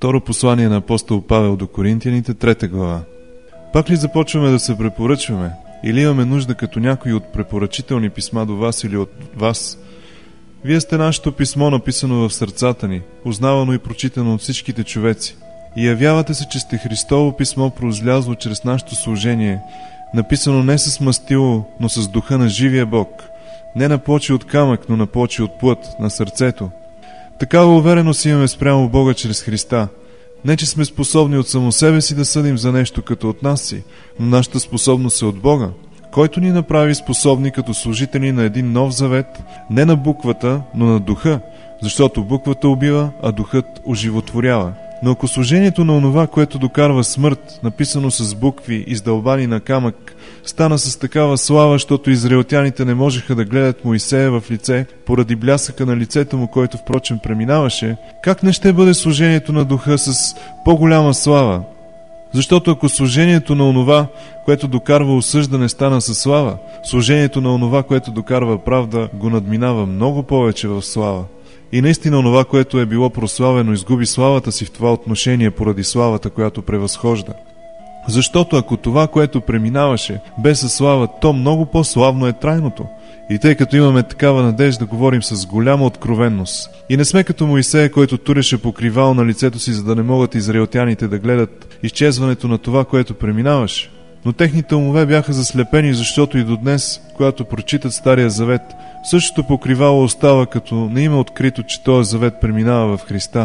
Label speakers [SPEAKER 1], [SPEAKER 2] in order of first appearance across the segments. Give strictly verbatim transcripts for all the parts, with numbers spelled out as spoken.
[SPEAKER 1] Второ послание на апостол Павел до Коринтияните, трета глава. Пак ли започваме да се препоръчваме? Или имаме нужда като някои от препоръчителни писма до вас или от вас? Вие сте нашето писмо, написано в сърцата ни, познавано и прочитано от всичките човеци. И явявате се, че сте Христово писмо, произлязло чрез нашето служение, написано не с мастило, но с духа на живия Бог, не на плочи от камък, но на плочи от плът, на сърцето. Такава увереност имаме спрямо Бога чрез Христа. Не, че сме способни от само себе си да съдим за нещо като от нас си, но нашата способност е от Бога, който ни направи способни като служители на един нов завет, не на буквата, но на духа, защото буквата убива, а духът оживотворява. Но ако служението на онова, което докарва смърт, написано с букви, издълбани на камък, стана с такава слава, защото израелтяните не можеха да гледат Моисея в лице, поради блясъка на лицето му, който впрочем преминаваше, как не ще бъде служението на духа с по-голяма слава? Защото ако служението на онова, което докарва осъждане, стана със слава, служението на онова, което докарва правда, го надминава много повече в слава. И наистина онова, което е било прославено, изгуби славата си в това отношение поради славата, която превъзхожда. Защото ако това, което преминаваше, бе със слава, то много по-славно е трайното. И тъй като имаме такава надежда, говорим с голяма откровенност. И не сме като Моисея, който туреше покривало на лицето си, за да не могат израелтяните да гледат изчезването на това, което преминаваше. Но техните умове бяха заслепени, защото и до днес, когато прочитат Стария завет, същото покривало остава, като не има открито, че този завет преминава в Христа.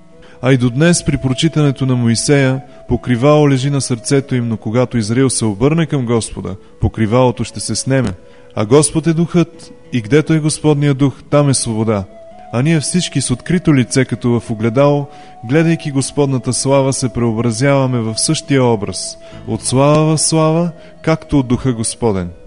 [SPEAKER 1] А и до днес при прочитането на Моисея, покривало лежи на сърцето им, но когато Израил се обърне към Господа, покривалото ще се снеме. А Господ е духът, и гдето е Господния дух, там е свобода. А ние всички с открито лице, като в огледало, гледайки Господната слава, се преобразяваме в същия образ, от слава в слава, както от духа Господен.